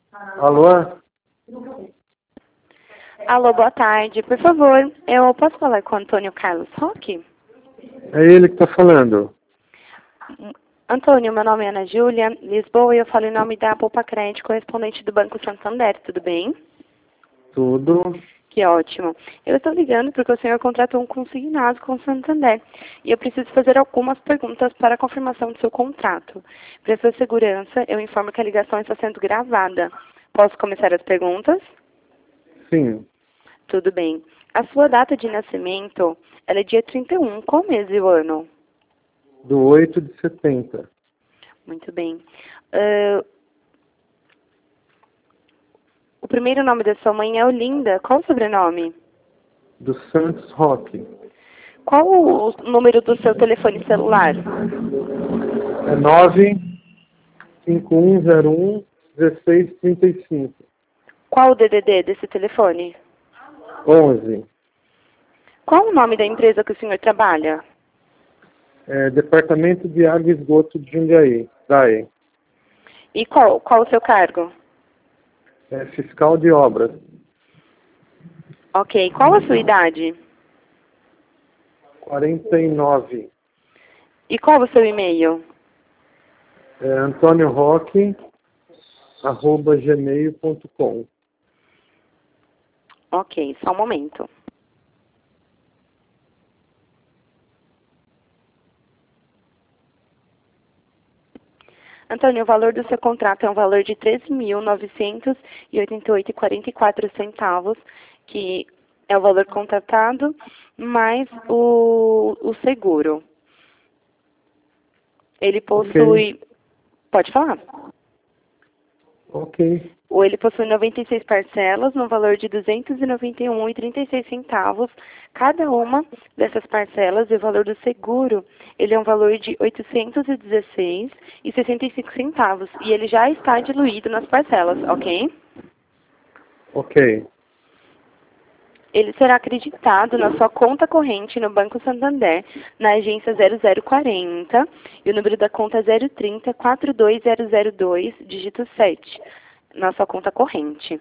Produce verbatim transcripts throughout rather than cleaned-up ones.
Alô? Alô, boa tarde. Por favor, eu posso falar com o Antônio Carlos Roque? É ele que está falando. Antônio, meu nome é Ana Júlia, Lisboa, e eu falo em nome da Poupa Crédito, correspondente do Banco Santander, tudo bem? Tudo. Que ótimo. Eu estou ligando porque o senhor contratou um consignado com o Santander e eu preciso fazer algumas perguntas para a confirmação do seu contrato. Para sua segurança, eu informo que a ligação está sendo gravada. Posso começar as perguntas? Sim. Tudo bem. A sua data de nascimento, ela é dia trinta e um. Qual mês e o ano? Do oito de setenta. Muito bem. Ah, o primeiro nome da sua mãe é Olinda. Qual o sobrenome? Do Santos Roque. Qual o número do seu telefone celular? É nove cinco um zero um um seis três cinco. Qual o D D D desse telefone? onze. Qual o nome da empresa que o senhor trabalha? É, Departamento de Água e Esgoto de Jundiaí. Daí. E qual, qual o seu cargo? É fiscal de obras. Ok. Qual a sua idade? quarenta e nove. E qual o seu e-mail? É Antônio Roque, arroba gmail ponto com. Ok, só um momento. Antônio, o valor do seu contrato é um valor de treze mil novecentos e oitenta e oito reais e quarenta e quatro centavos, que é o valor contratado, mais o, o seguro. Ele possui... Ok. Pode falar. Ok. Ou ele possui noventa e seis parcelas no valor de duzentos e noventa e um reais e trinta e seis centavos. Cada uma dessas parcelas e o valor do seguro, ele é um valor de oitocentos e dezesseis reais e sessenta e cinco centavos. E ele já está diluído nas parcelas, ok? Ok. Ele será acreditado na sua conta corrente no Banco Santander, na agência zero zero quarenta, e o número da conta é zero trinta, quatro dois zero zero dois, dígito sete, na sua conta corrente.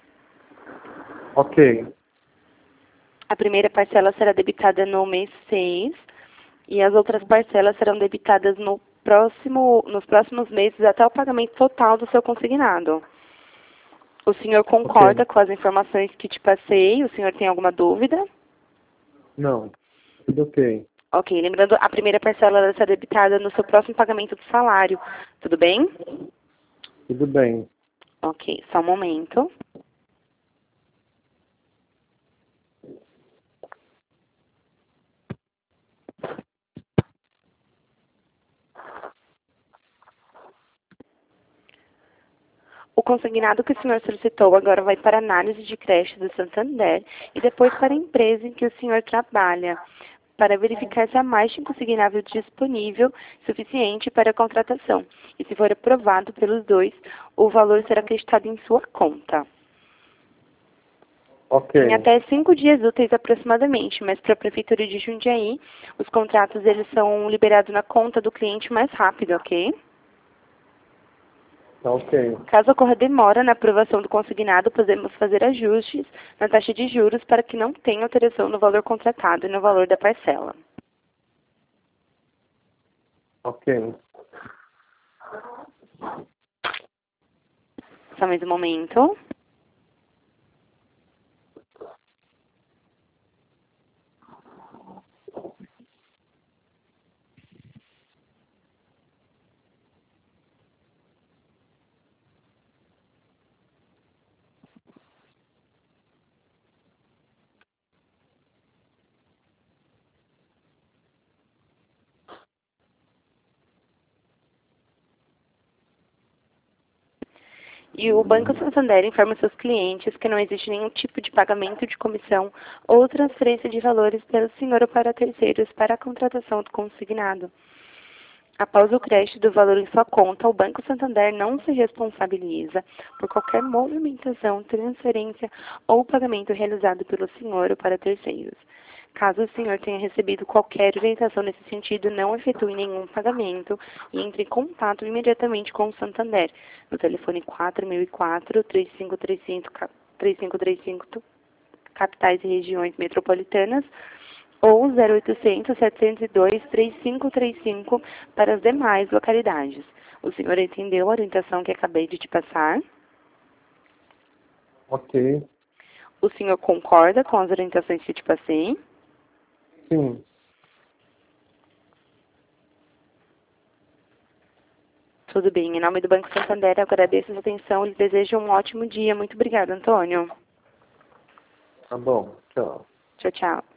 Ok. A primeira parcela será debitada no mês seis e as outras parcelas serão debitadas no próximo, nos próximos meses até o pagamento total do seu consignado. O senhor concorda Ok. com as informações que te passei? O senhor tem alguma dúvida? Não. Tudo ok. Ok, lembrando, a primeira parcela ela será debitada no seu próximo pagamento do salário. Tudo bem? Tudo bem. Ok, só um momento. O consignado que o senhor solicitou agora vai para análise de crédito do Santander e depois para a empresa em que o senhor trabalha, para verificar se há margem consignável disponível suficiente para a contratação. E se for aprovado pelos dois, o valor será acreditado em sua conta. Ok. Em até cinco dias úteis aproximadamente, mas para a Prefeitura de Jundiaí, os contratos eles são liberados na conta do cliente mais rápido, ok? Tá ok. Caso ocorra demora na aprovação do consignado, podemos fazer ajustes na taxa de juros para que não tenha alteração no valor contratado e no valor da parcela. Ok. Só mais um momento. E o Banco Santander informa seus clientes que não existe nenhum tipo de pagamento de comissão ou transferência de valores pelo senhor ou para terceiros para a contratação do consignado. Após o crédito do valor em sua conta, o Banco Santander não se responsabiliza por qualquer movimentação, transferência ou pagamento realizado pelo senhor ou para terceiros. Caso o senhor tenha recebido qualquer orientação nesse sentido, não efetue nenhum pagamento e entre em contato imediatamente com o Santander, no telefone quatro mil e quatro, três cinco três cinco, três cinco três cinco, capitais e regiões metropolitanas, ou zero oitocentos, setecentos e dois, três cinco três cinco para as demais localidades. O senhor entendeu a orientação que acabei de te passar? Ok. O senhor concorda com as orientações que te passei? Sim. Tudo bem. Em nome do Banco Santander, eu agradeço a sua atenção e lhe desejo um ótimo dia. Muito obrigada, Antônio. Tá bom. Tchau. Tchau, tchau.